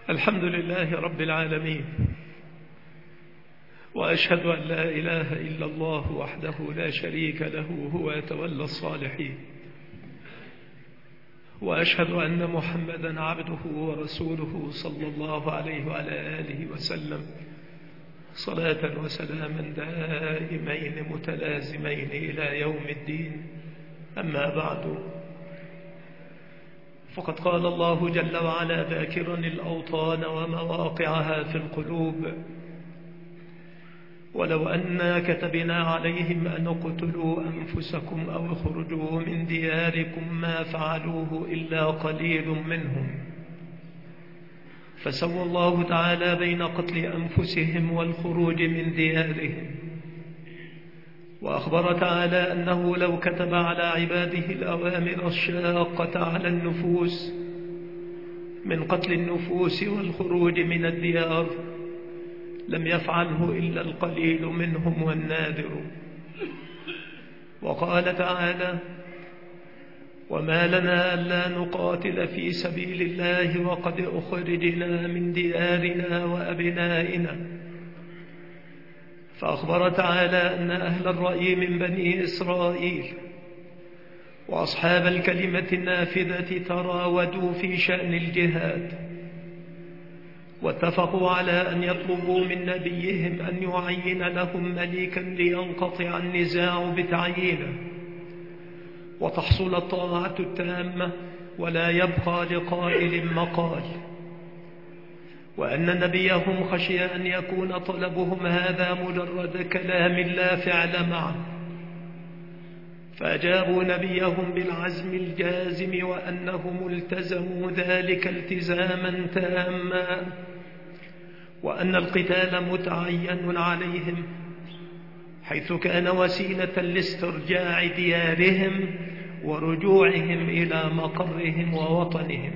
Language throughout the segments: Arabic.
الحمد لله رب العالمين، وأشهد أن لا إله إلا الله وحده لا شريك له هو يتولى الصالحين، وأشهد أن محمدا عبده ورسوله صلى الله عليه وعلى آله وسلم صلاة وسلاما دائمين متلازمين إلى يوم الدين. أما بعد، فقد قال الله جل وعلا ذاكرا الأوطان ومواقعها في القلوب: ولو أنا كتبنا عليهم أن اقتلوا أنفسكم أو اخرجوا من دياركم ما فعلوه إلا قليل منهم. فسوى الله تعالى بين قتل أنفسهم والخروج من ديارهم، وأخبر تعالى أنه لو كتب على عباده الأوامر الشاقة على النفوس من قتل النفوس والخروج من الديار لم يفعله إلا القليل منهم والنادر. وقال تعالى: وما لنا ألا نقاتل في سبيل الله وقد أخرجنا من ديارنا وأبنائنا. فأخبر تعالى أن أهل الرأي من بني إسرائيل وأصحاب الكلمة النافذة تراودوا في شأن الجهاد، واتفقوا على أن يطلبوا من نبيهم أن يعين لهم ملكا لينقطع النزاع بتعيينه وتحصل الطاعة التامة ولا يبقى لقائل مقال، وأن نبيهم خشي أن يكون طلبهم هذا مجرد كلام لا فعل معه، فأجابوا نبيهم بالعزم الجازم وأنهم التزموا ذلك التزاما تاما، وأن القتال متعين عليهم حيث كان وسيلة لاسترجاع ديارهم ورجوعهم إلى مقرهم ووطنهم.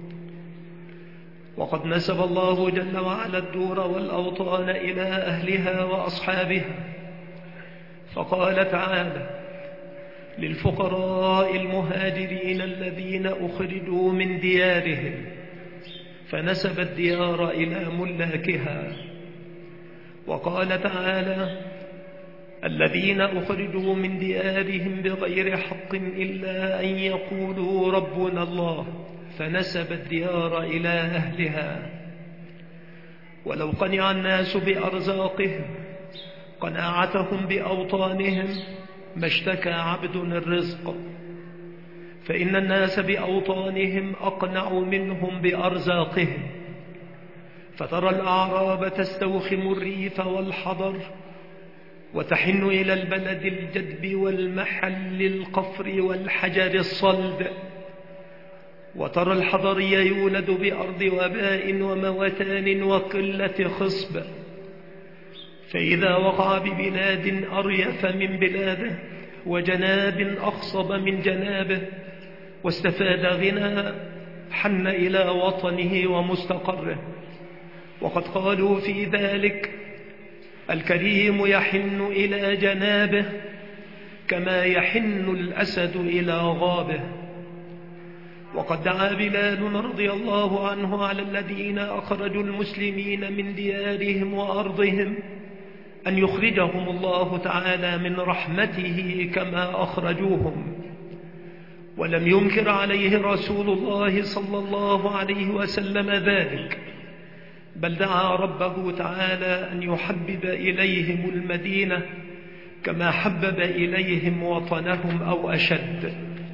وقد نسب الله جل وعلا الدور والأوطان إلى أهلها وأصحابها، فقال تعالى: للفقراء المهاجرين الذين أخرجوا من ديارهم، فنسب الديار إلى ملاكها. وقال تعالى: الذين أخرجوا من ديارهم بغير حق إلا أن يقولوا ربنا الله، فنسب الديار إلى أهلها. ولو قنع الناس بأرزاقهم قناعتهم بأوطانهم ما اشتكى عبد الرزق، فإن الناس بأوطانهم أقنع منهم بأرزاقهم. فترى الأعراب تستوخم الريف والحضر وتحن إلى البلد الجدب والمحل القفر والحجر الصلب، وترى الحضري يولد بأرض وباء وموتان وقلة خصب، فإذا وقع ببلاد أريف من بلاده وجناب أخصب من جنابه واستفاد غنى حن إلى وطنه ومستقره. وقد قالوا في ذلك: الكريم يحن إلى جنابه كما يحن الأسد إلى غابه. وقد دعا بلال رضي الله عنه على الذين أخرجوا المسلمين من ديارهم وأرضهم أن يخرجهم الله تعالى من رحمته كما أخرجوهم، ولم ينكر عليه رسول الله صلى الله عليه وسلم ذلك، بل دعا ربه تعالى أن يحبب إليهم المدينة كما حبب إليهم وطنهم أو أشد.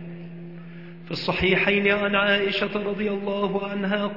في الصحيحين عن عائشة رضي الله عنها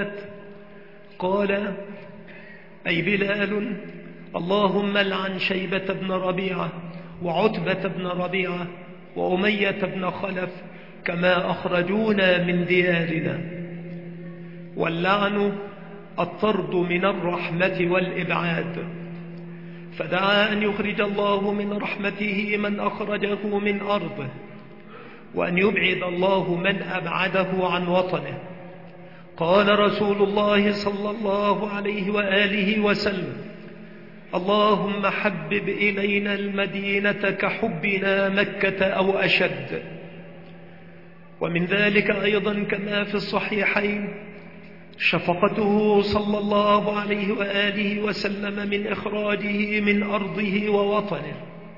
قال: أي بلال، اللهم لعن شيبة بن ربيعة وعتبة بن ربيعة وأمية بن خلف كما أخرجونا من ديارنا. واللعن الطرد من الرحمة والإبعاد، فدعا أن يخرج الله من رحمته من أخرجه من أرضه، وأن يبعد الله من أبعده عن وطنه. قال رسول الله صلى الله عليه وآله وسلم: اللهم حبب إلينا المدينة كحبنا مكة أو أشد. ومن ذلك أيضا كما في الصحيحين شفقته صلى الله عليه وآله وسلم من إخراجه من أرضه ووطنه.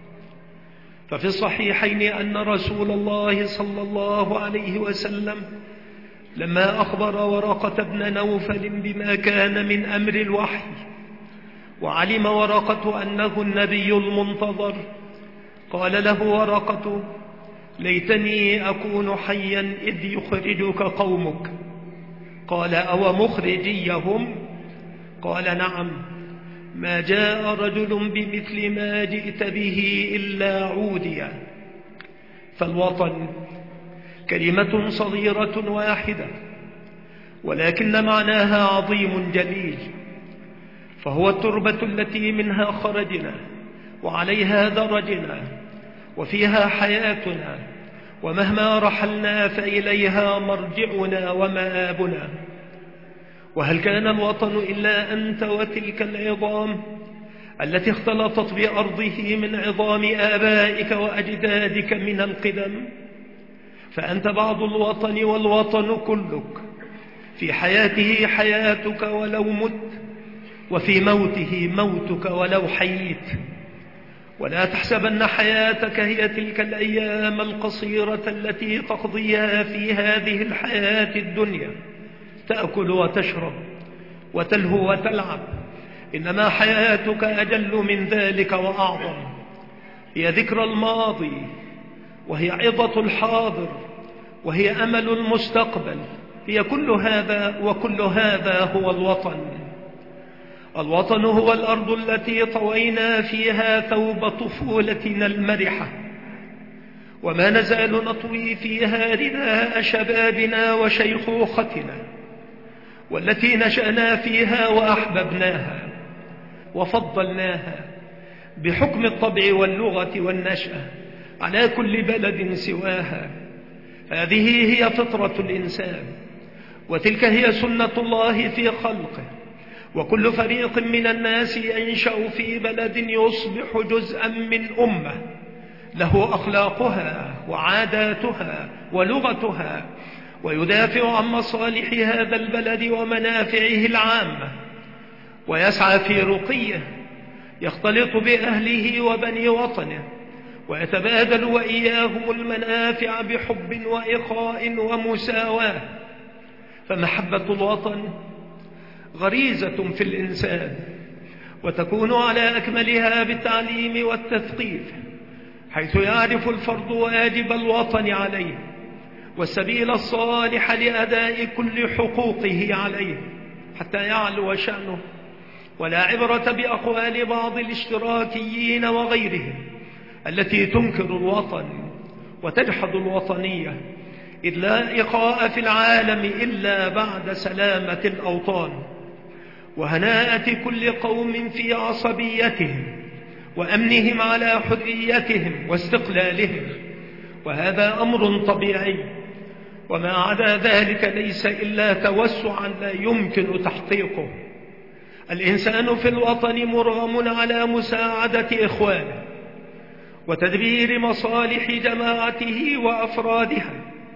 ففي الصحيحين أن رسول الله صلى الله عليه وسلم لما أخبر ورقة بن نوفل بما كان من أمر الوحي، وعلم ورقة أنه النبي المنتظر، قال له ورقة: ليتني أكون حيا إذ يخرجك قومك. قال: أو مخرجيهم؟ قال: نعم، ما جاء رجل بمثل ما جئت به إلا عوديا. فالوطن كلمة صغيرة واحدة، ولكن معناها عظيم جليل، فهو التربة التي منها خرجنا وعليها درجنا وفيها حياتنا، ومهما رحلنا فإليها مرجعنا ومآبنا. وهل كان الوطن إلا أنت وتلك العظام التي اختلطت بأرضه من عظام آبائك وأجدادك من القدم؟ فأنت بعض الوطن والوطن كلك، في حياته حياتك ولو مت، وفي موته موتك ولو حييت. ولا تحسبن حياتك هي تلك الأيام القصيرة التي تقضيها في هذه الحياة الدنيا، تأكل وتشرب وتلهو وتلعب، إنما حياتك أجل من ذلك وأعظم. هي ذكرى الماضي، وهي عظة الحاضر، وهي أمل المستقبل، هي كل هذا، وكل هذا هو الوطن. الوطن هو الأرض التي طوينا فيها ثوب طفولتنا المرحة، وما نزال نطوي فيها رداء شبابنا وشيخوختنا، والتي نشأنا فيها وأحببناها وفضلناها بحكم الطبع واللغة والنشأة على كل بلد سواها. هذه هي فطرة الإنسان، وتلك هي سنة الله في خلقه. وكل فريق من الناس ينشأ في بلد يصبح جزءا من أمة، له أخلاقها وعاداتها ولغتها، ويدافع عن مصالح هذا البلد ومنافعه العامة، ويسعى في رقيه، يختلط بأهله وبني وطنه، ويتبادل وإياهم المنافع بحب وإخاء ومساواة. فمحبة الوطن غريزة في الإنسان، وتكون على أكملها بالتعليم والتثقيف، حيث يعرف الفرد واجب الوطن عليه والسبيل الصالح لأداء كل حقوقه عليه حتى يعلو شأنه. ولا عبرة بأقوال بعض الاشتراكيين وغيرهم التي تنكر الوطن وتجحد الوطنية، إذ لا إخاء في العالم إلا بعد سلامة الأوطان وهناءة كل قوم في عصبيتهم وأمنهم على حريتهم واستقلالهم، وهذا أمر طبيعي، وما عدا ذلك ليس إلا توسعا لا يمكن تحقيقه. الإنسان في الوطن مرغم على مساعدة إخوانه وتدبير مصالح جماعته وأفرادها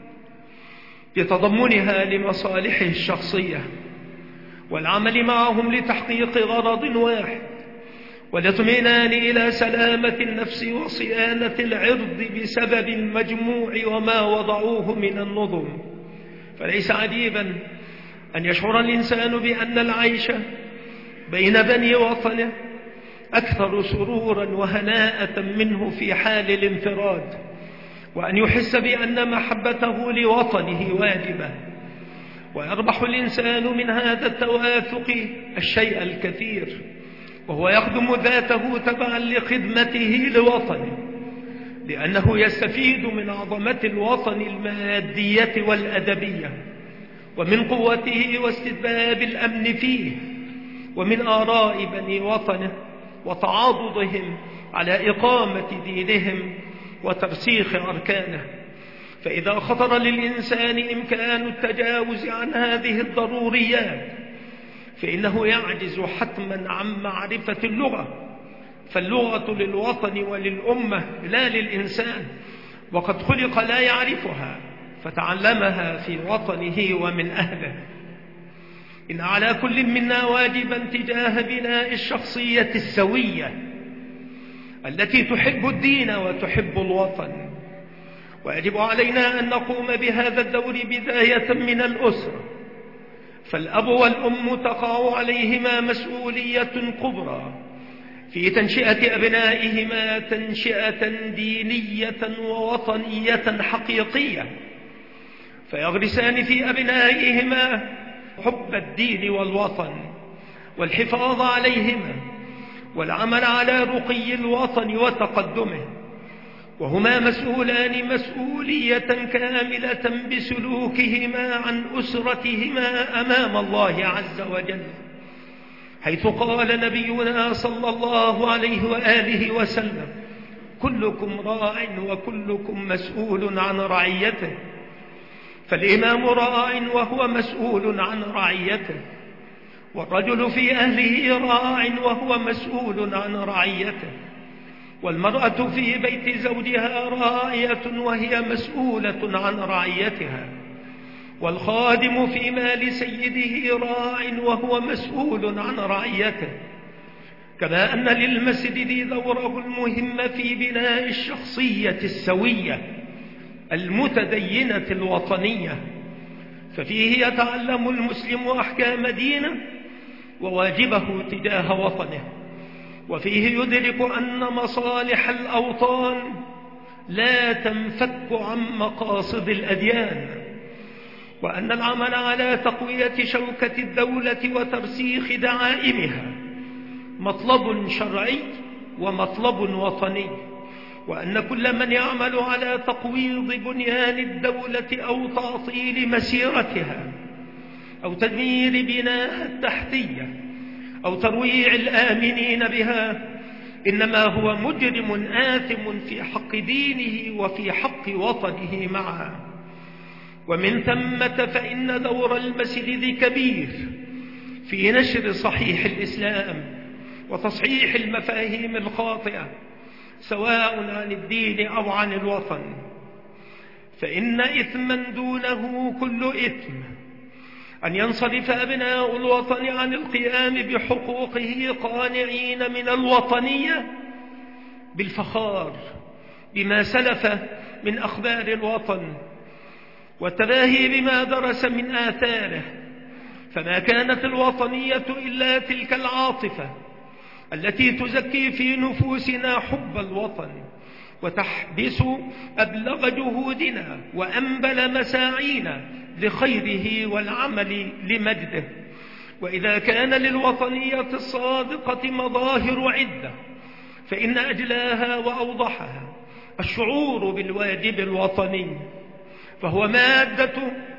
بتضمنها لمصالحه الشخصية، والعمل معهم لتحقيق غرض واحد، والاطمئنان إلى سلامة النفس وصيانة العرض بسبب المجموع وما وضعوه من النظم. فليس عجيبا أن يشعر الإنسان بأن العيش بين بني وطنه أكثر سرورا وهناءة منه في حال الانفراد، وأن يحس بأن محبته لوطنه واجبة. ويربح الإنسان من هذا التوافق الشيء الكثير، وهو يخدم ذاته تبعا لخدمته لوطنه، لأنه يستفيد من عظمة الوطن المادية والأدبية، ومن قوته واستتباب الأمن فيه، ومن آراء بني وطنه وتعاضدهم على إقامة دينهم وترسيخ أركانه. فإذا خطر للإنسان إمكان التجاوز عن هذه الضروريات فإنه يعجز حتما عن معرفة اللغة، فاللغة للوطن وللأمة لا للإنسان، وقد خلق لا يعرفها فتعلمها في وطنه ومن أهله. إن على كل منا واجبا تجاه بناء الشخصية السوية التي تحب الدين وتحب الوطن، ويجب علينا أن نقوم بهذا الدور بداية من الأسرة، فالأب والأم تقع عليهما مسؤولية كبرى في تنشئة أبنائهما تنشئة دينية ووطنية حقيقية، فيغرسان في أبنائهما حب الدين والوطن والحفاظ عليهما والعمل على رقي الوطن وتقدمه، وهما مسؤولان مسؤولية كاملة بسلوكهما عن أسرتهما أمام الله عز وجل، حيث قال نبينا صلى الله عليه وآله وسلم: كلكم راع وكلكم مسؤول عن رعيته. فالإمام راع وهو مسؤول عن رعيته، والرجل في أهله راع وهو مسؤول عن رعيته، والمرأة في بيت زوجها راعية وهي مسؤولة عن رعيتها، والخادم في مال سيده راع وهو مسؤول عن رعيته، كما أن للمسجد دوره المهم في بناء الشخصية السوية المتدينة الوطنية، ففيه يتعلم المسلم أحكام دينه وواجبه تجاه وطنه، وفيه يدرك أن مصالح الأوطان لا تنفك عن مقاصد الأديان، وأن العمل على تقوية شوكة الدولة وترسيخ دعائمها مطلب شرعي ومطلب وطني، وأن كل من يعمل على تقويض بنيان الدولة أو تعطيل مسيرتها أو تدمير بناء التحتية أو ترويع الآمنين بها إنما هو مجرم آثم في حق دينه وفي حق وطنه معا. ومن ثمة فإن دور المسجد كبير في نشر صحيح الإسلام وتصحيح المفاهيم الخاطئة سواء عن الدين أو عن الوطن، فإن إثما دونه كل إثم أن ينصرف أبناء الوطن عن القيام بحقوقه قانعين من الوطنية بالفخار بما سلف من أخبار الوطن والتباهي بما درس من آثاره، فما كانت الوطنية إلا تلك العاطفة التي تزكي في نفوسنا حب الوطن وتحبس أبلغ جهودنا وأنبل مساعينا لخيره والعمل لمجده. وإذا كان للوطنية الصادقة مظاهر عدة فإن أجلاها وأوضحها الشعور بالواجب الوطني، فهو مادة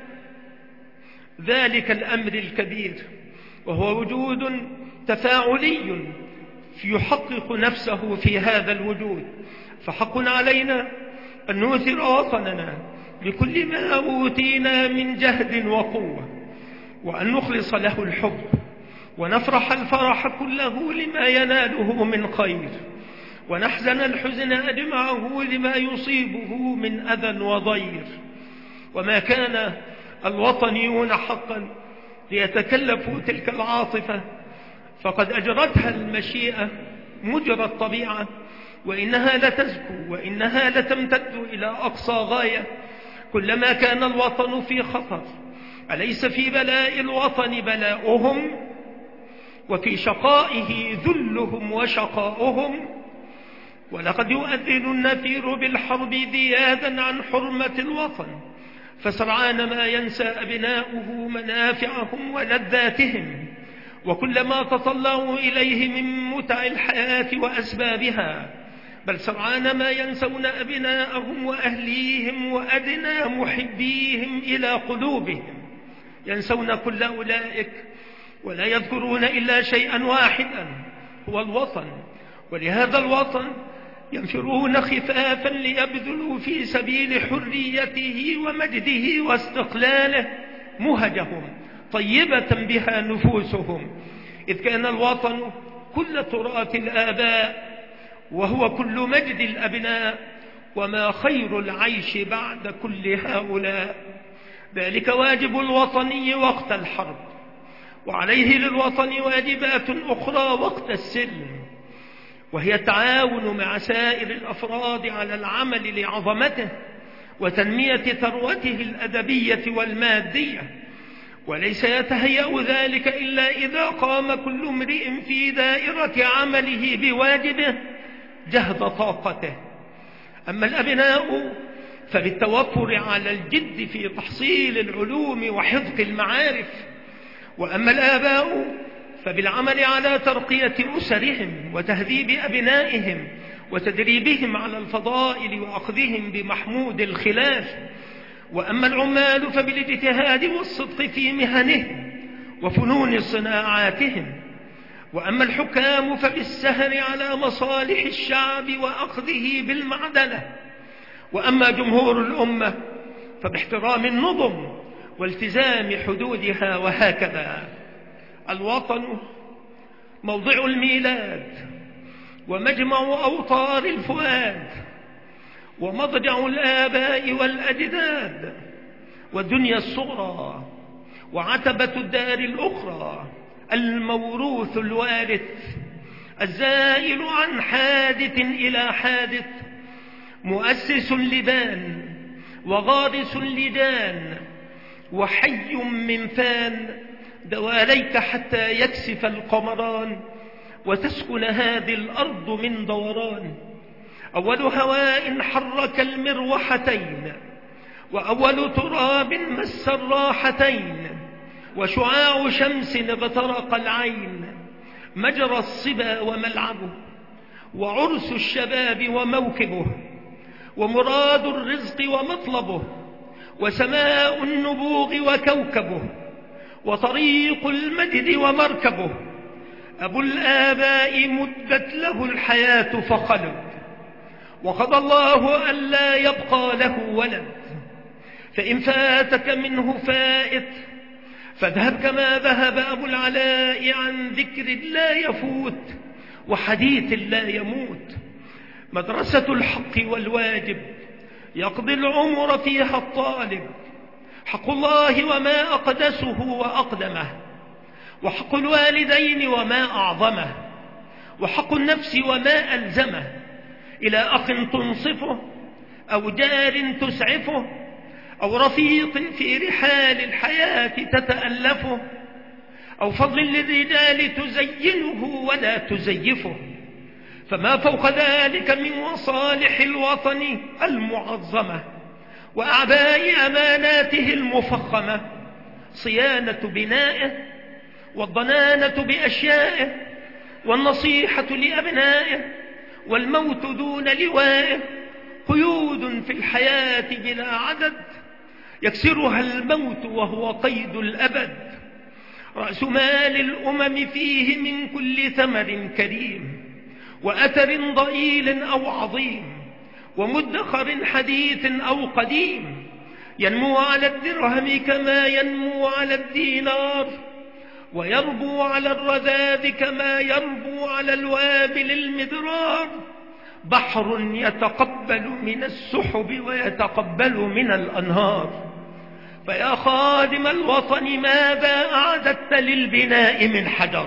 ذلك الأمر الكبير، وهو وجود تفاعلي يحقق نفسه في هذا الوجود، فحق علينا أن نؤثر وطننا بكل ما أوتينا من جهد وقوة، وأن نخلص له الحب ونفرح الفرح كله لما يناله من خير، ونحزن الحزن أجمعه لما يصيبه من أذى وضير. وما كان الوطنيون حقا ليتكلفوا تلك العاطفة فقد أجرتها المشيئة مجرى الطبيعة، وإنها لتزكو وإنها لتمتد إلى أقصى غاية كلما كان الوطن في خطر. أليس في بلاء الوطن بلاؤهم وفي شقائه ذلهم وشقاؤهم؟ ولقد يؤذن النفير بالحرب ذيادا عن حرمة الوطن، فسرعان ما ينسى أبناؤه منافعهم ولذاتهم وكل ما تطلعوا إليه من متع الحياة وأسبابها، بل سرعان ما ينسون أبناءهم وأهليهم وأدنى محبيهم إلى قلوبهم، ينسون كل أولئك ولا يذكرون إلا شيئا واحدا هو الوطن. ولهذا الوطن ينفرون خفافا ليبذلوا في سبيل حريته ومجده واستقلاله مهجهم طيبة بها نفوسهم، إذ كان الوطن كل تراث الآباء وهو كل مجد الأبناء، وما خير العيش بعد كل هؤلاء. ذلك واجب الوطني وقت الحرب، وعليه للوطن واجبات أخرى وقت السلم، وهي التعاون مع سائر الأفراد على العمل لعظمته وتنمية ثروته الأدبية والمادية، وليس يتهيأ ذلك إلا إذا قام كل امرئ في دائرة عمله بواجبه جهد طاقته. أما الأبناء فبالتوفر على الجد في تحصيل العلوم وحفظ المعارف، وأما الآباء فبالعمل على ترقية أسرهم وتهذيب أبنائهم وتدريبهم على الفضائل وأخذهم بمحمود الخلاف، وأما العمال فبالاجتهاد والصدق في مهنهم وفنون صناعاتهم، وأما الحكام فبالسهر على مصالح الشعب وأخذه بالمعدلة، وأما جمهور الأمة فباحترام النظم والتزام حدودها. وهكذا الوطن موضع الميلاد ومجمع أوطار الفؤاد ومضجع الآباء والأجداد والدنيا الصغرى وعتبة الدار الأخرى، الموروث الوارث الزائل عن حادث إلى حادث، مؤسس لبان وغارس لجان وحي من فان، دواليك حتى يكسف القمران وتسكن هذه الأرض من دوران. أول هواء حرك المروحتين، وأول تراب مس الراحتين، وشعاع شمس اغترق العين، مجرى الصبا وملعبه، وعرس الشباب وموكبه، ومراد الرزق ومطلبه، وسماء النبوغ وكوكبه، وطريق المجد ومركبه. أبو الآباء مدت له الحياة فخلد، وقضى الله ألا يبقى له ولد، فإن فاتك منه فائت فاذهب كما ذهب أبو العلاء عن ذكر لا يفوت وحديث لا يموت. مدرسة الحق والواجب يقضي العمر فيها الطالب، حق الله وما أقدسه وأقدمه، وحق الوالدين وما أعظمه، وحق النفس وما ألزمه، إلى أخ تنصفه أو جار تسعفه أو رفيق في رحال الحياة تتألفه، أو فضل للرجال تزينه ولا تزيفه، فما فوق ذلك من مصالح الوطن المعظمة وأعباء أماناته المفخمة صيانة بنائه والضنانة بأشيائه والنصيحة لأبنائه والموت دون لوائه، قيود في الحياة بلا عدد يكسرها الموت وهو قيد الأبد، رأس مال الأمم فيه من كل ثمر كريم وأثر ضئيل أو عظيم ومدخر حديث أو قديم، ينمو على الدرهم كما ينمو على الدينار، ويربو على الرذاذ كما يربو على الوابل المدرار، بحر يتقبل من السحب ويتقبل من الأنهار. فيا خادم الوطن ماذا أعددت للبناء من حجر،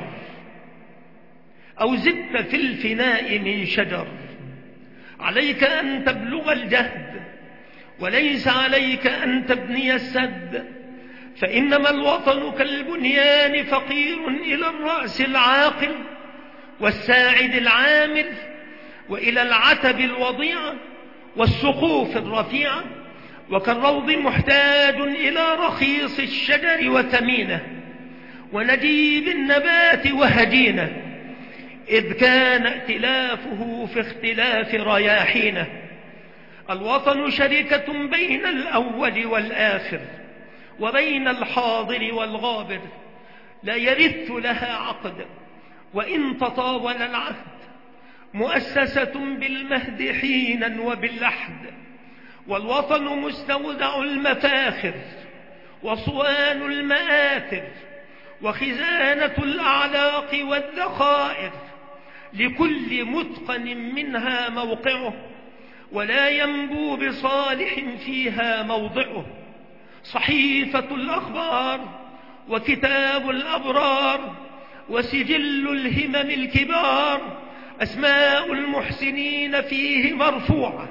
أو زدت في الفناء من شجر؟ عليك أن تبلغ الجهد وليس عليك أن تبني السد، فإنما الوطن كالبنيان فقير إلى الرأس العاقل والساعد العامل، وإلى العتب الوضيع والسقوف الرفيعة، وكالروض محتاج إلى رخيص الشجر وثمينه ونجيب النبات وهجينه، إذ كان ائتلافه في اختلاف رياحينه. الوطن شركة بين الأول والآخر وبين الحاضر والغابر، لا يرث لها عقد وإن تطاول العهد، مؤسسة بالمهد حينا وباللحد، والوطن مستودع المفاخر وصوان المآثر وخزانة الأعلاق والذخائر، لكل متقن منها موقعه ولا ينبو بصالح فيها موضعه. صحيفة الأخبار وكتاب الأبرار وسجل الهمم الكبار، أسماء المحسنين فيه مرفوعة،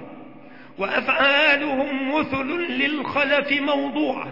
وأفعالهم مثل للخلف موضوعة،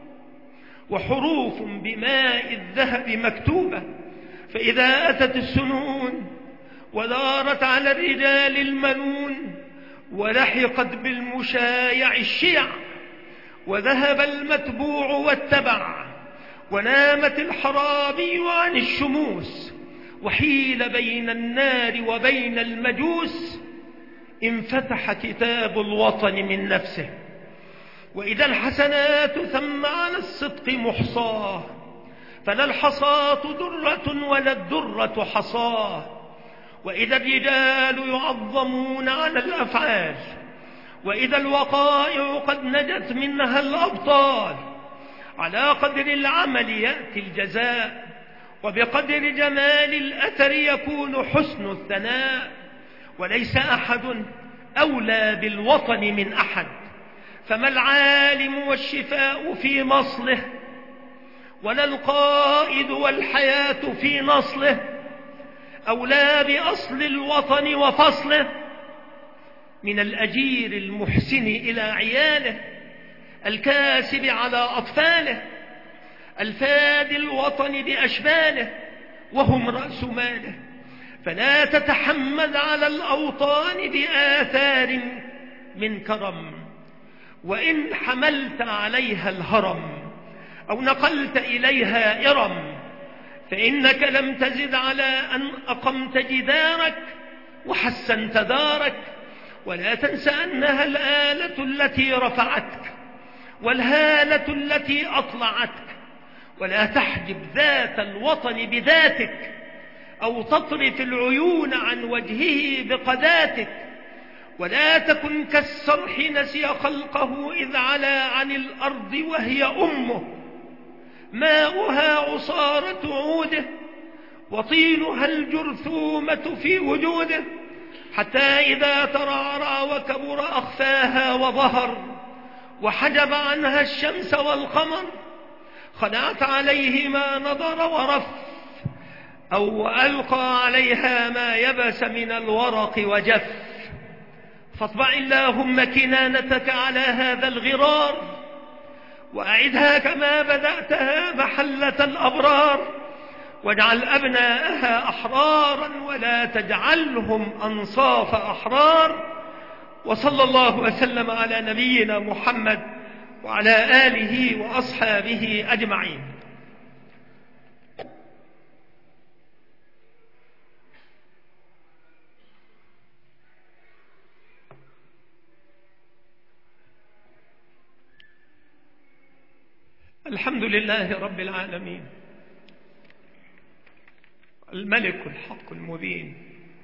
وحروف بماء الذهب مكتوبة، فإذا أتت السنون ودارت على الرجال المنون، ولحقت بالمشايع الشيع، وذهب المتبوع واتبع، ونامت الحرامي عن الشموس، وحيل بين النار وبين المجوس، انفتح كتاب الوطن من نفسه. وإذا الحسنات ثم على الصدق محصاه، فلا الحصاة درة ولا الدرة حصاه. وإذا الرجال يعظمون على الأفعال، وإذا الوقائع قد نجت منها الأبطال، على قدر العمل يأتي الجزاء، وبقدر جمال الأثر يكون حسن الثناء. وليس أحد أولى بالوطن من أحد، فما العالم والشفاء في مصله، ولا القائد والحياة في نصله، أولى بأصل الوطن وفصله من الأجير المحسن إلى عياله، الكاسب على أطفاله، الفاد الوطن بأشباله، وهم رأس ماله. فلا تتحمل على الأوطان بآثار من كرم، وإن حملت عليها الهرم أو نقلت إليها إرم، فإنك لم تزد على أن أقمت جدارك وحسنت دارك. ولا تنس أنها الآلة التي رفعتك والهالة التي أطلعتك. ولا تحجب ذات الوطن بذاتك، أو تطرف العيون عن وجهه بقذاتك. ولا تكن كالسرح نسي خلقه إذ علا عن الأرض وهي أمه، ماؤها عصارة عوده، وطينها الجرثومة في وجوده، حتى إذا ترعرع وكبر أخفاها وظهر، وحجب عنها الشمس والقمر، خلعت عليه ما نضر ورف، أو ألقى عليها ما يبس من الورق وجف. فاطبع اللهم كنانتك على هذا الغرار، وأعدها كما بدأتها محلة الأبرار، واجعل أبناءها أحرارا ولا تجعلهم أنصاف أحرار. وصلى الله وسلم على نبينا محمد وعلى آله وأصحابه أجمعين. الحمد لله رب العالمين، الملك الحق المبين،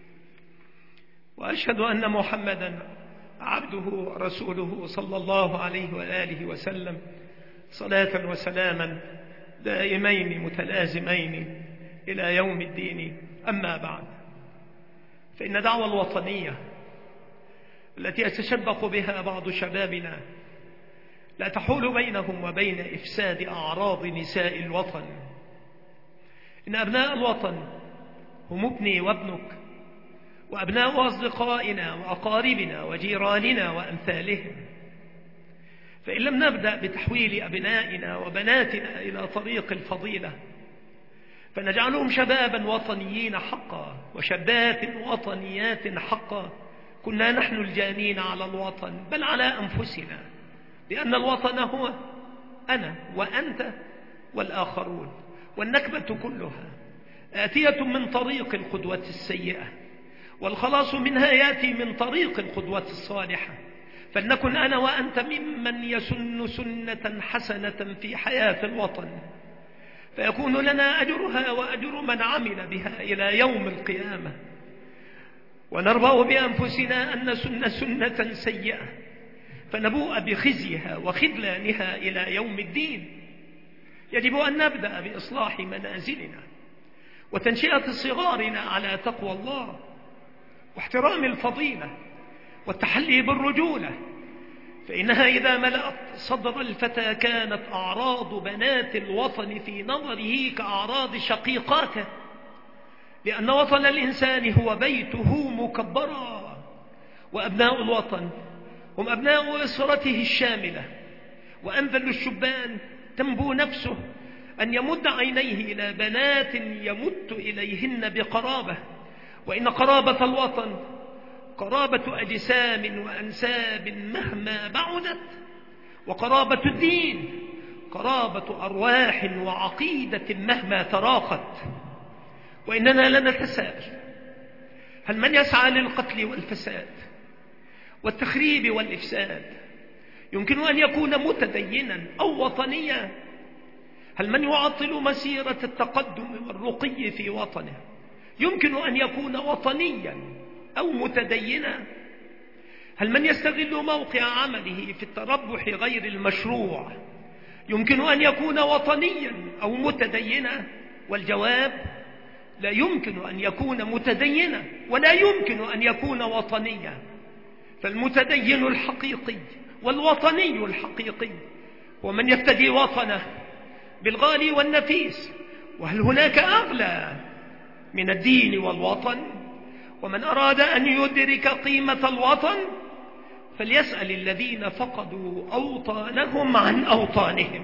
وأشهد أن محمدا عبده ورسوله صلى الله عليه وآله وسلم، صلاة وسلاما دائمين متلازمين إلى يوم الدين. أما بعد، فإن دعوة الوطنية التي يتشبق بها بعض شبابنا لا تحول بينهم وبين إفساد أعراض نساء الوطن. إن أبناء الوطن هم ابني وابنك، وأبناء أصدقائنا وأقاربنا وجيراننا وأمثالهم. فإن لم نبدأ بتحويل أبنائنا وبناتنا إلى طريق الفضيلة، فنجعلهم شبابا وطنيين حقا وشابات وطنيات حقا، كنا نحن الجانين على الوطن بل على أنفسنا، لأن الوطن هو أنا وأنت والآخرون. والنكبة كلها آتية من طريق القدوة السيئة، والخلاص منها يأتي من طريق القدوة الصالحة. فلنكن أنا وأنت ممن يسن سنة حسنة في حياة الوطن، فيكون لنا أجرها وأجر من عمل بها إلى يوم القيامة. ونرضى بأنفسنا أن نسن سنة سيئة فنبوء بخزيها وخذلانها إلى يوم الدين. يجب أن نبدأ بإصلاح منازلنا وتنشئة صغارنا على تقوى الله واحترام الفضيلة والتحلي بالرجولة، فإنها إذا ملأت صدر الفتى كانت أعراض بنات الوطن في نظره كأعراض شقيقاته، لأن وطن الإنسان هو بيته مكبرا، وأبناء الوطن هم أبناء أسرته الشاملة. وأنذل الشبان تنبو نفسه أن يمد عينيه إلى بنات يمت إليهن بقرابة، وإن قرابة الوطن قرابة أجسام وأنساب مهما بعدت، وقرابة الدين قرابة أرواح وعقيدة مهما تراخت. وإننا لنتساءل: هل من يسعى للقتل والفساد والتخريب والإفساد يمكن أن يكون متدينا أو وطنيا؟ هل من يعطل مسيرة التقدم والرقي في وطنه يمكن أن يكون وطنيا أو متدينا؟ هل من يستغل موقع عمله في التربح غير المشروع يمكن أن يكون وطنيا أو متدينا؟ والجواب: لا يمكن أن يكون متدينا ولا يمكن أن يكون وطنيا. فالمتدين الحقيقي والوطني الحقيقي هو من يفتدي وطنه بالغالي والنفيس. وهل هناك أغلى من الدين والوطن؟ ومن أراد أن يدرك قيمة الوطن فليسأل الذين فقدوا أوطانهم عن أوطانهم.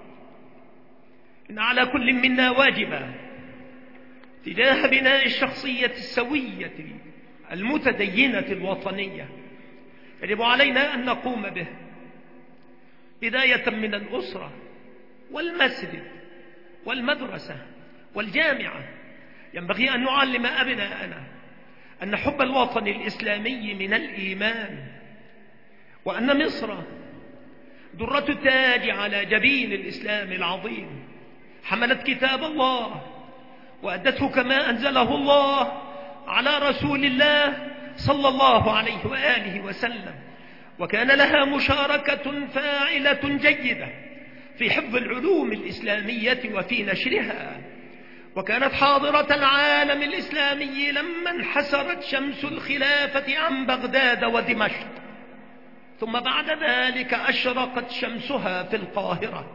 إن على كل منا واجبا تجاه بناء الشخصية السوية المتدينة الوطنية، يجب علينا أن نقوم به بداية من الأسرة والمسجد والمدرسة والجامعة. ينبغي أن نعلم أبناءنا أن حب الوطن الإسلامي من الإيمان، وأن مصر درة التاج على جبين الإسلام العظيم، حملت كتاب الله وأدته كما أنزله الله على رسول الله صلى الله عليه وآله وسلم، وكان لها مشاركة فاعلة جيدة في حفظ العلوم الإسلامية وفي نشرها، وكانت حاضرة العالم الإسلامي لما انحسرت شمس الخلافة عن بغداد ودمشق، ثم بعد ذلك أشرقت شمسها في القاهرة.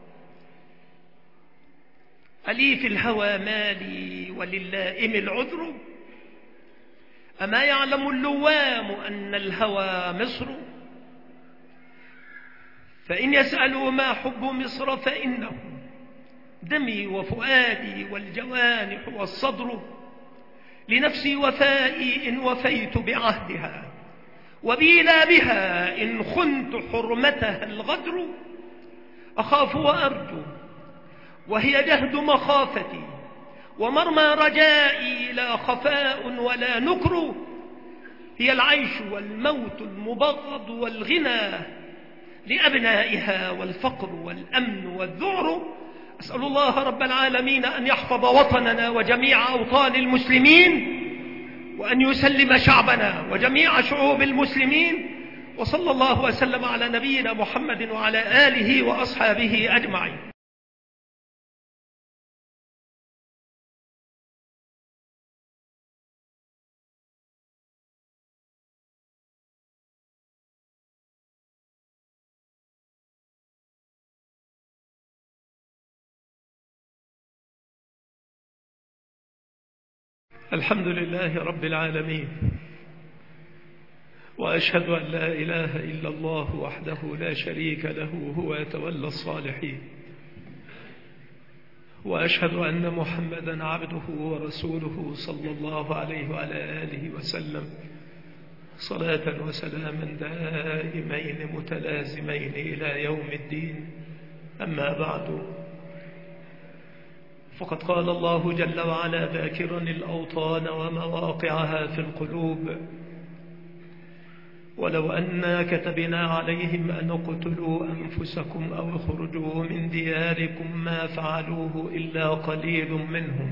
ألي في الهوى مالي وللائم العذر، أما يعلم اللوام أن الهوى مصر؟ فإن يسألوا ما حب مصر فإنه دمي وفؤادي والجوانح والصدر، لنفسي وفائي إن وفيت بعهدها، وبي لا بها إن خنت حرمتها الغدر. أخاف وأرجو وهي جهد مخافتي، ومرمى رجائي لا خفاء ولا نكر. هي العيش والموت المبغض والغنى لأبنائها والفقر والأمن والذعر. أسأل الله رب العالمين أن يحفظ وطننا وجميع أوطان المسلمين، وأن يسلم شعبنا وجميع شعوب المسلمين. وصلى الله وسلم على نبينا محمد وعلى آله وأصحابه أجمعين. الحمد لله رب العالمين، وأشهد أن لا إله إلا الله وحده لا شريك له هو يتولى الصالحين، وأشهد أن محمدا عبده ورسوله صلى الله عليه وعلى آله وسلم، صلاة وسلاما دائمين متلازمين إلى يوم الدين. أما بعد، فقد قال الله جل وعلا ذاكرا الأوطان ومواقعها في القلوب: ولو أنا كتبنا عليهم أن اقتلوا أنفسكم أو اخرجوا من دياركم ما فعلوه إلا قليل منهم.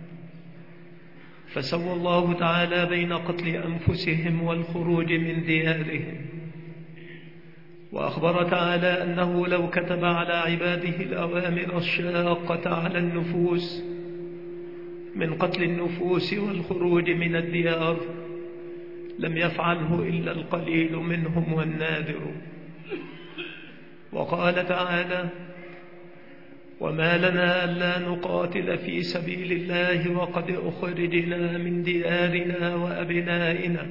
فسوى الله تعالى بين قتل أنفسهم والخروج من ديارهم، وأخبر تعالى أنه لو كتب على عباده الأوامر الشاقة على النفوس من قتل النفوس والخروج من الديار لم يفعله إلا القليل منهم والنادر. وقال تعالى: وما لنا ألا نقاتل في سبيل الله وقد أخرجنا من ديارنا وأبنائنا.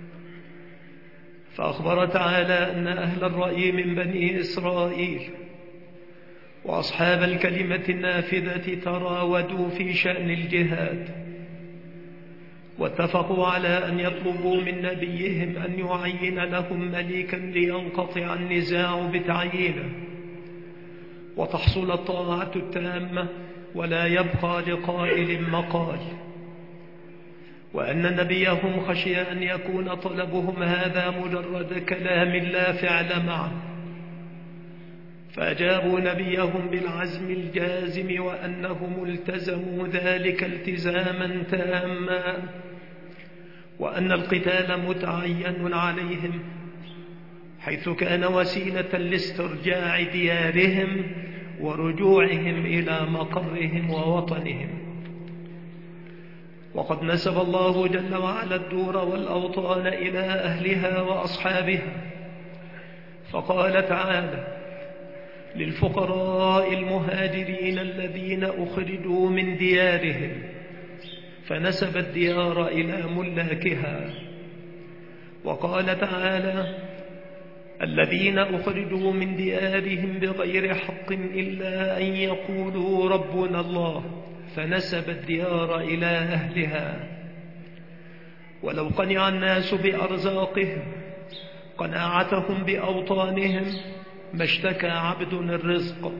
فأخبر تعالى أن أهل الرأي من بني إسرائيل وأصحاب الكلمة النافذة تراودوا في شأن الجهاد، واتفقوا على أن يطلبوا من نبيهم أن يعين لهم ملكا لينقطع النزاع بتعيينه وتحصل الطاعة التامة ولا يبقى لقائل مقال، وأن نبيهم خشي أن يكون طلبهم هذا مجرد كلام لا فعل معه، فأجابوا نبيهم بالعزم الجازم وأنهم التزموا ذلك التزاما تاما، وأن القتال متعين عليهم حيث كان وسيلة لاسترجاع ديارهم ورجوعهم إلى مقرهم ووطنهم. وقد نسب الله جل وعلا الدور والأوطان إلى أهلها وأصحابها، فقال تعالى: للفقراء المهاجرين الذين أخرجوا من ديارهم، فنسب الديار إلى ملاكها. وقال تعالى: الذين أخرجوا من ديارهم بغير حق إلا أن يقولوا ربنا الله، فنسب الديار إلى أهلها. ولو قنع الناس بأرزاقهم قناعتهم بأوطانهم ما اشتكى عبد الرزق،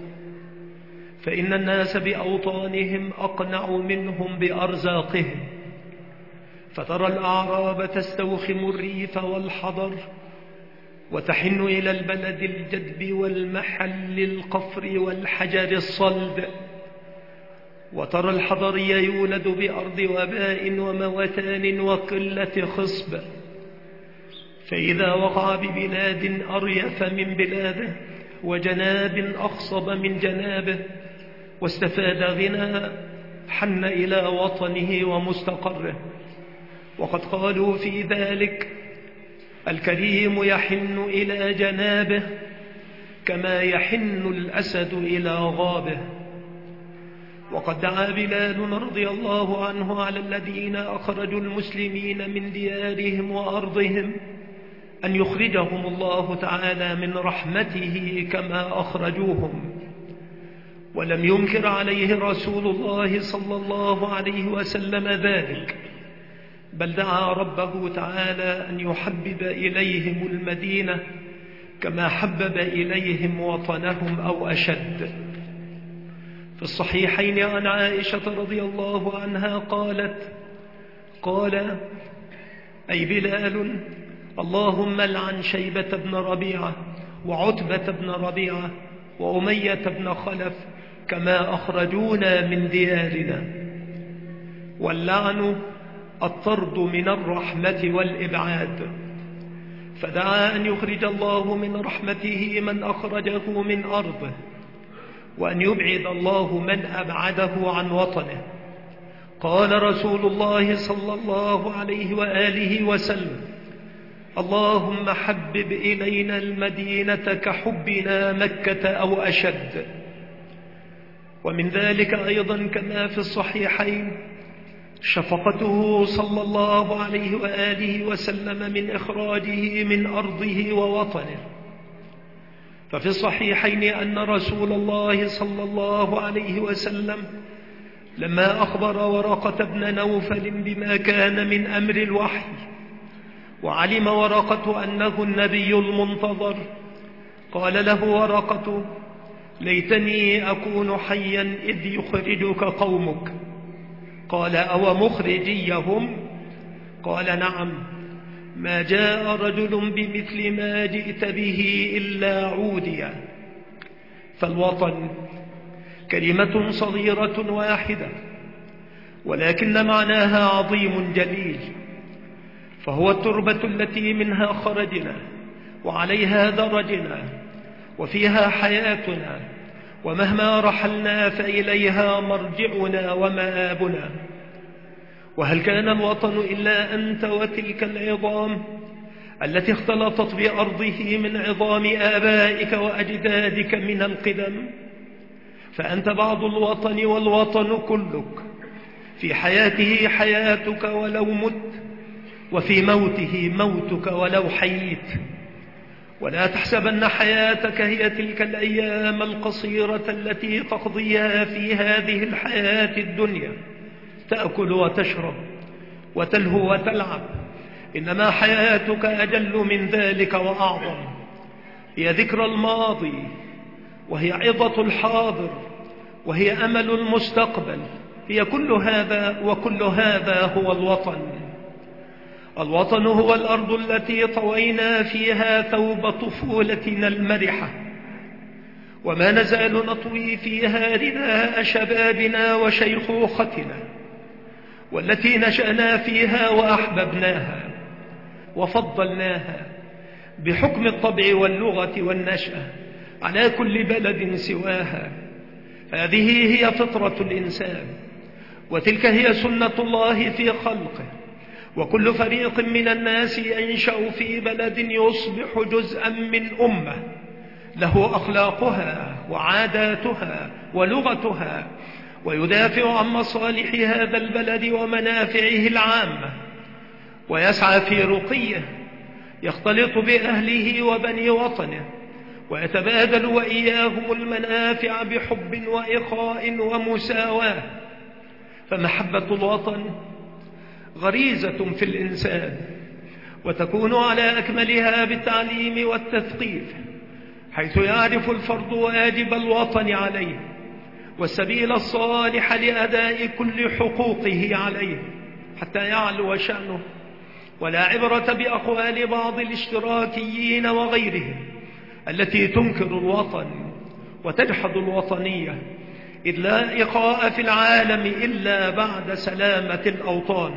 فإن الناس بأوطانهم أقنع منهم بأرزاقهم. فترى الأعراب تستوخم الريف والحضر وتحن إلى البلد الجدب والمحل القفر والحجر الصلب، وترى الحضري يولد بأرض وباء وموتان وقلة خصب، فإذا وقع ببلاد أريف من بلاده وجناب أخصب من جنابه واستفاد غنى حن إلى وطنه ومستقره. وقد قالوا في ذلك: الكريم يحن إلى جنابه كما يحن الأسد إلى غابه. وقد دعا بلال رضي الله عنه على الذين أخرجوا المسلمين من ديارهم وأرضهم أن يخرجهم الله تعالى من رحمته كما أخرجوهم، ولم ينكر عليه رسول الله صلى الله عليه وسلم ذلك، بل دعا ربه تعالى أن يحبب إليهم المدينة كما حبب إليهم وطنهم أو أشد. في الصحيحين عن عائشة رضي الله عنها قال أي بلال: اللهم لعن شيبة بن ربيعة وعتبة بن ربيعة وأمية بن خلف كما أخرجونا من ديارنا. واللعن الطرد من الرحمة والإبعاد، فدعا أن يخرج الله من رحمته من أخرجه من أرضه، وأن يبعد الله من أبعده عن وطنه. قال رسول الله صلى الله عليه وآله وسلم: اللهم حبب إلينا المدينة كحبنا مكة أو أشد. ومن ذلك أيضا كما في الصحيحين شفقته صلى الله عليه وآله وسلم من إخراجه من أرضه ووطنه. ففي الصحيحين أن رسول الله صلى الله عليه وسلم لما أخبر ورقة بن نوفل بما كان من أمر الوحي، وعلم ورقة أنه النبي المنتظر، قال له ورقة: ليتني أكون حيا إذ يخرجك قومك. قال: أو مخرجيهم؟ قال: نعم، ما جاء رجل بمثل ما جئت به إلا عوديا. فالوطن كلمة صغيرة واحدة، ولكن معناها عظيم جليل، فهو التربة التي منها خرجنا وعليها درجنا وفيها حياتنا، ومهما رحلنا فإليها مرجعنا ومآبنا. وهل كان الوطن إلا أنت وتلك العظام التي اختلطت بأرضه من عظام آبائك وأجدادك من القدم، فأنت بعض الوطن والوطن كلك، في حياته حياتك ولو مت، وفي موته موتك ولو حييت. ولا تحسبن حياتك هي تلك الأيام القصيرة التي تقضيها في هذه الحياة الدنيا، تأكل وتشرب وتلهو وتلعب، إنما حياتك أجل من ذلك وأعظم، هي ذكرى الماضي، وهي عظة الحاضر، وهي أمل المستقبل، هي كل هذا، وكل هذا هو الوطن. الوطن هو الأرض التي طوينا فيها ثوب طفولتنا المرحة، وما نزال نطوي فيها رداء شبابنا وشيخوختنا، والتي نشأنا فيها وأحببناها وفضلناها بحكم الطبع واللغة والنشأة على كل بلد سواها. هذه هي فطرة الإنسان، وتلك هي سنة الله في خلقه. وكل فريق من الناس ينشأ في بلد يصبح جزءا من أمة، له أخلاقها وعاداتها ولغتها، ويدافع عن مصالح هذا البلد ومنافعه العامة، ويسعى في رقيه، يختلط بأهله وبني وطنه، ويتبادل وإياهم المنافع بحب وإخاء ومساواة. فمحبة الوطن غريزة في الإنسان، وتكون على أكملها بالتعليم والتثقيف، حيث يعرف الفرد واجب الوطن عليه والسبيل الصالح لأداء كل حقوقه عليه حتى يعلو شأنه. ولا عبرة بأقوال بعض الاشتراكيين وغيرهم التي تنكر الوطن وتجحد الوطنية، إذ لا إخاء في العالم إلا بعد سلامة الأوطان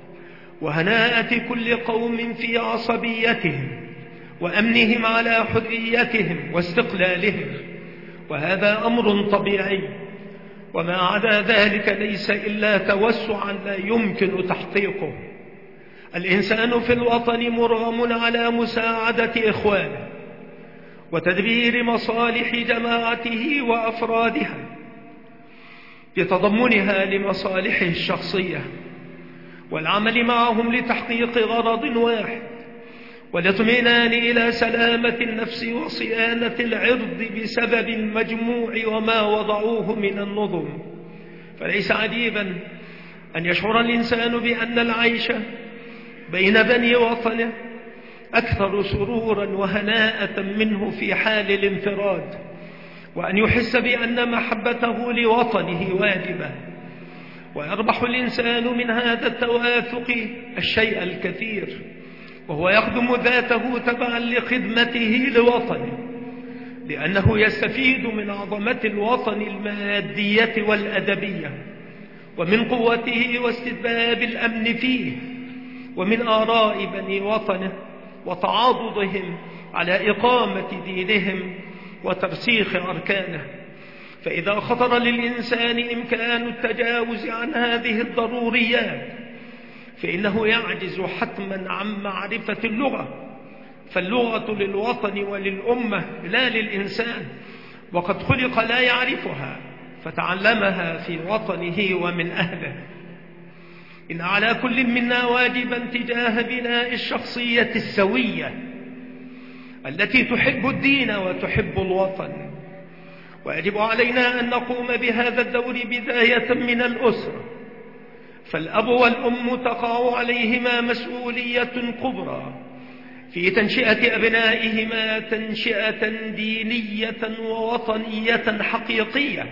وهناءة كل قوم في عصبيتهم وأمنهم على حريتهم واستقلالهم، وهذا أمر طبيعي، وما عدا ذلك ليس إلا توسعا لا يمكن تحقيقه. الإنسان في الوطن مرغم على مساعدة إخوانه وتدبير مصالح جماعته وأفرادها بتضمنها لمصالحه الشخصية، والعمل معهم لتحقيق غرض واحد، والاطمئنان إلى سلامة النفس وصيانة العرض بسبب المجموع وما وضعوه من النظم. فليس عجيبا أن يشعر الإنسان بأن العيش بين بني وطنه أكثر سرورا وهناءة منه في حال الانفراد، وأن يحس بأن محبته لوطنه واجبة. ويربح الإنسان من هذا التوافق الشيء الكثير، وهو يخدم ذاته تبعا لخدمته لوطنه، لأنه يستفيد من عظمة الوطن المادية والأدبية، ومن قوته واستتباب الأمن فيه، ومن آراء بني وطنه وتعاضدهم على إقامة دينهم وترسيخ أركانه. فإذا خطر للإنسان إمكان التجاوز عن هذه الضروريات فإنه يعجز حتما عن معرفة اللغة، فاللغة للوطن وللأمة لا للإنسان، وقد خلق لا يعرفها فتعلمها في وطنه ومن أهله. إن على كل منا واجبا تجاه بناء الشخصية السوية التي تحب الدين وتحب الوطن، ويجب علينا أن نقوم بهذا الدور بداية من الأسرة، فالأب والأم تقع عليهما مسؤولية كبرى في تنشئة أبنائهما تنشئة دينية ووطنية حقيقية،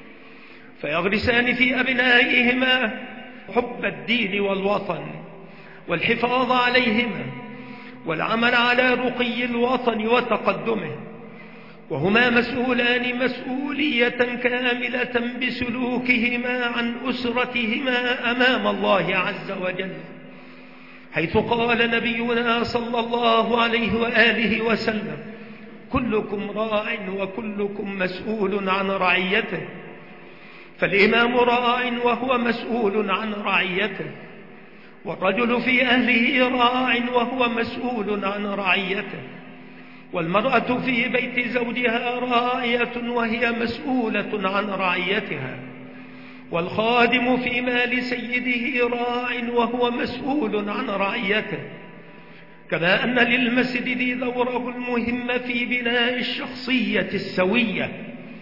فيغرسان في أبنائهما حب الدين والوطن والحفاظ عليهما والعمل على رقي الوطن وتقدمه، وهما مسؤولان مسؤولية كاملة بسلوكهما عن أسرتهما أمام الله عز وجل، حيث قال نبينا صلى الله عليه وآله وسلم: كلكم راع وكلكم مسؤول عن رعيته. فالإمام راع وهو مسؤول عن رعيته، والرجل في أهله راع وهو مسؤول عن رعيته، والمرأة في بيت زوجها راعية وهي مسؤولة عن رعيتها، والخادم في مال سيده راع وهو مسؤول عن رعيته. كما أن للمسجد دوره المهم في بناء الشخصية السوية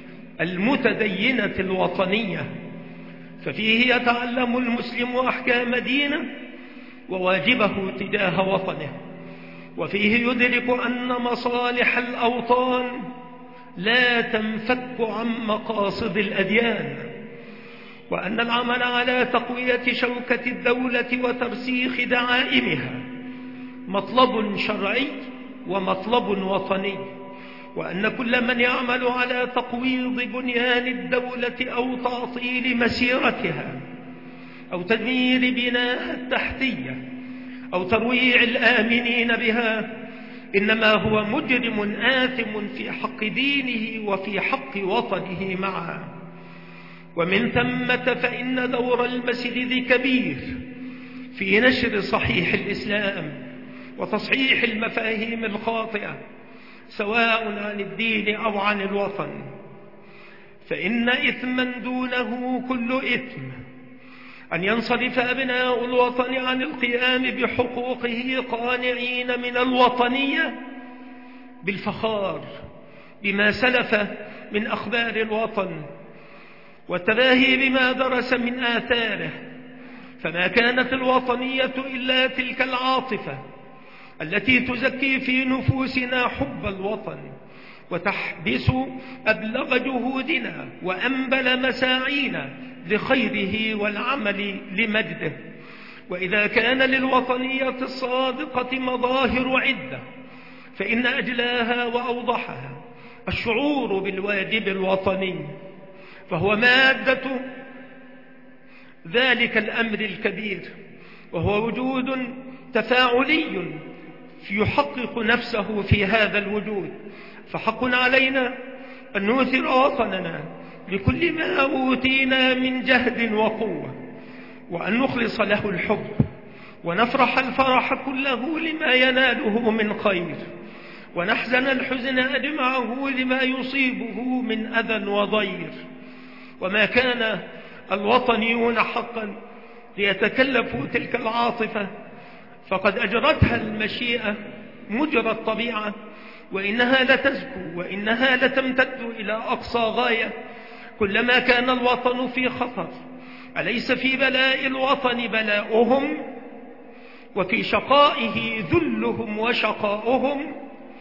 المتدينة الوطنية، ففيه يتعلم المسلم أحكام دينه وواجبه تجاه وطنه، وفيه يدرك أن مصالح الأوطان لا تنفك عن مقاصد الأديان، وأن العمل على تقوية شوكة الدولة وترسيخ دعائمها مطلب شرعي ومطلب وطني، وأن كل من يعمل على تقويض بنيان الدولة أو تعطيل مسيرتها أو تدمير بناء التحتية أو ترويع الآمنين بها إنما هو مجرم آثم في حق دينه وفي حق وطنه معا. ومن ثمة فإن دور المسجد كبير في نشر صحيح الإسلام وتصحيح المفاهيم الخاطئة سواء عن الدين أو عن الوطن، فإن إثما دونه كل إثم أن ينصرف أبناء الوطن عن القيام بحقوقه قانعين من الوطنية بالفخار بما سلف من أخبار الوطن والتباهي بما درس من آثاره، فما كانت الوطنية إلا تلك العاطفة التي تزكي في نفوسنا حب الوطن وتحبس أبلغ جهودنا وأنبل مساعينا لخيره والعمل لمجده. وإذا كان للوطنية الصادقة مظاهر عدة فإن أجلاها وأوضحها الشعور بالواجب الوطني، فهو مادة ذلك الأمر الكبير، وهو وجود تفاعلي يحقق نفسه في هذا الوجود. فحق علينا أن نؤثر وطننا بكل ما أوتينا من جهد وقوة، وأن نخلص له الحب ونفرح الفرح كله لما يناله من خير، ونحزن الحزن أجمعه لما يصيبه من أذى وضير. وما كان الوطنيون حقا ليتكلفوا تلك العاطفة فقد أجرتها المشيئة مجرى الطبيعة، وإنها لتزكو وإنها لتمتد إلى أقصى غاية كلما كان الوطن في خطر. أليس في بلاء الوطن بلاؤهم وفي شقائه ذلهم وشقاؤهم؟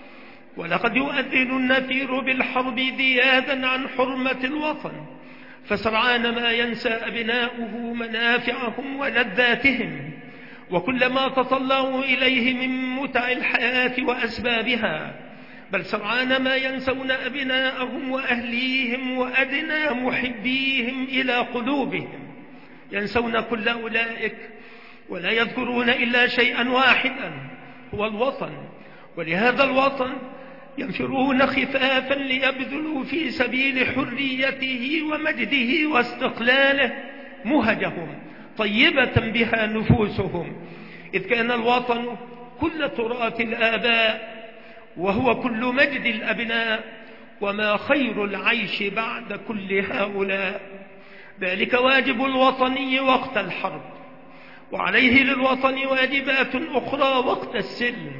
ولقد يؤذن النفير بالحرب ذيادا عن حرمة الوطن، فسرعان ما ينسى أبناؤه منافعهم ولذاتهم وكل ما تطلعوا إليه من متع الحياة وأسبابها، بل سرعان ما ينسون أبناءهم وأهليهم وأدنى محبيهم إلى قلوبهم، ينسون كل أولئك ولا يذكرون إلا شيئا واحدا هو الوطن. ولهذا الوطن ينفرون خفافا ليبذلوا في سبيل حريته ومجده واستقلاله مهجهم طيبة بها نفوسهم، إذ كان الوطن كل تراث الآباء وهو كل مجد الأبناء، وما خير العيش بعد كل هؤلاء. ذلك واجب الوطني وقت الحرب، وعليه للوطن واجبات أخرى وقت السلم،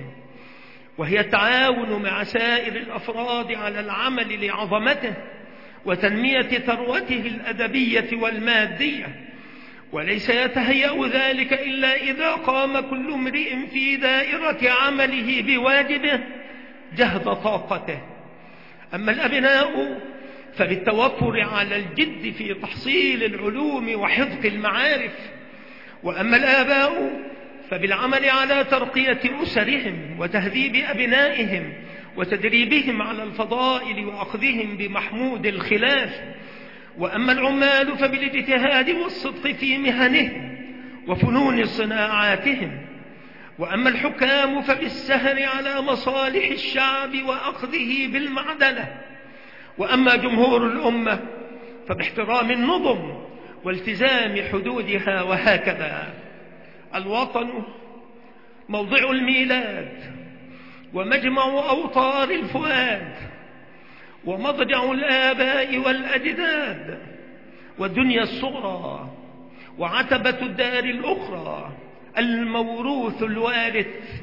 وهي التعاون مع سائر الأفراد على العمل لعظمته وتنمية ثروته الأدبية والمادية، وليس يتهيأ ذلك إلا إذا قام كل امرئ في دائرة عمله بواجبه جهد طاقته. أما الأبناء فبالتوفر على الجد في تحصيل العلوم وحفظ المعارف، وأما الآباء فبالعمل على ترقية أسرهم وتهذيب أبنائهم وتدريبهم على الفضائل وأخذهم بمحمود الخلاف، وأما العمال فبالاجتهاد والصدق في مهنهم وفنون صناعاتهم، وأما الحكام فبالسهر على مصالح الشعب وأخذه بالمعدلة، وأما جمهور الأمة فباحترام النظم والتزام حدودها، وهكذا. الوطن موضع الميلاد ومجمع أوطار الفؤاد ومضجع الآباء والأجداد والدنيا الصغرى وعتبة الدار الأخرى، الموروث الوارث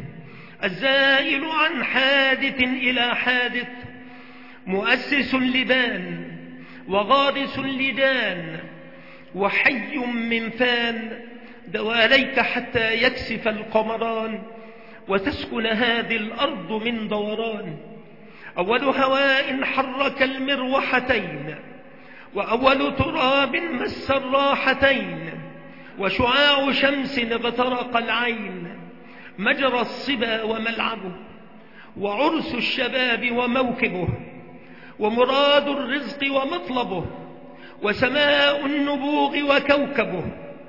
الزائل عن حادث إلى حادث، مؤسس لبان وغارس لدان وحي من فان، دواليك حتى يكسف القمران وتسكن هذه الأرض من دوران. أول هواء حرك المروحتين وأول تراب مس الراحتين وشعاع شمس اغترق العين، مجرى الصبا وملعبه وعرس الشباب وموكبه ومراد الرزق ومطلبه وسماء النبوغ وكوكبه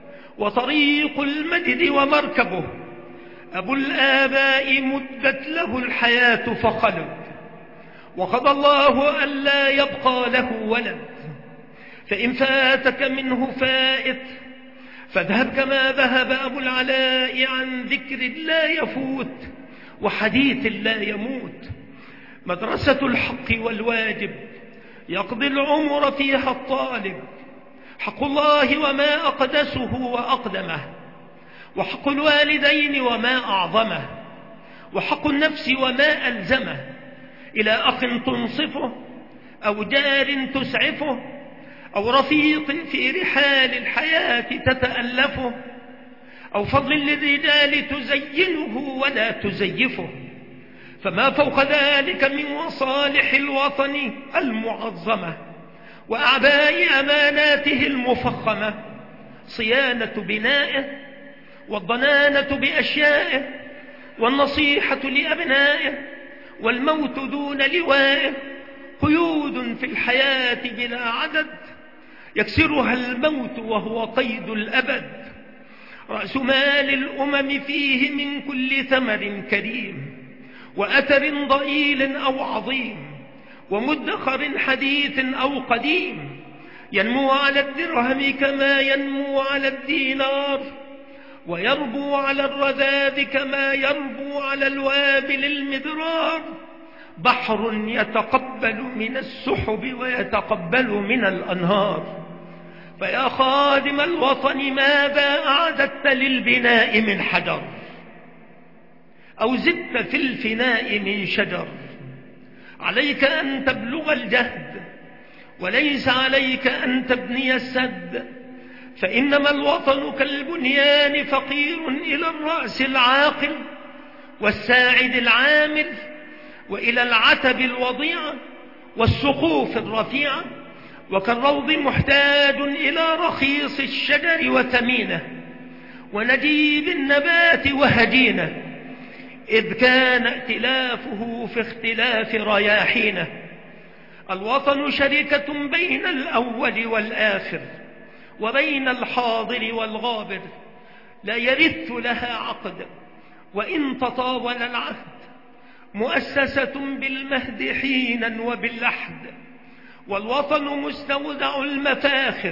وطريق المجد ومركبه. أبو الآباء مدت له الحياة فخلد وقضى الله ألا يبقى له ولد، فإن فاتك منه فائت فاذهب كما ذهب أبو العلاء عن ذكر لا يفوت وحديث لا يموت. مدرسة الحق والواجب يقضي العمر فيها الطالب، حق الله وما أقدسه وأقدمه، وحق الوالدين وما أعظمه، وحق النفس وما ألزمه، إلى أخ تنصفه أو جار تسعفه أو رفيق في رحال الحياة تتألفه، أو فضل للرجال تزينه ولا تزيفه، فما فوق ذلك من مصالح الوطن المعظمة وأعباء أماناته المفخمة، صيانة بنائه والضنانة بأشيائه والنصيحة لأبنائه والموت دون لوائه، قيود في الحياة بلا عدد يكسرها الموت وهو قيد الأبد، رأس مال الأمم فيه من كل ثمر كريم وأثر ضئيل أو عظيم ومدخر حديث أو قديم، ينمو على الدرهم كما ينمو على الدينار، ويربو على الرذاذ كما يربو على الوابل المدرار، بحر يتقبل من السحب ويتقبل من الأنهار. فيا خادم الوطن ماذا أعددت للبناء من حجر أو زدت في الفناء من شجر؟ عليك أن تبلغ الجهد وليس عليك أن تبني السد، فإنما الوطن كالبنيان فقير إلى الرأس العاقل والساعد العامل وإلى العتب الوضيع والسقوف الرفيعة، وكالروض محتاج إلى رخيص الشجر وثمينه ونجيب النبات وهجينه، إذ كان ائتلافه في اختلاف رياحينه. الوطن شركة بين الأول والآخر وبين الحاضر والغابر، لا يرث لها عقد وإن تطاول العهد، مؤسسة بالمهد حينا وباللحد، والوطن مستودع المفاخر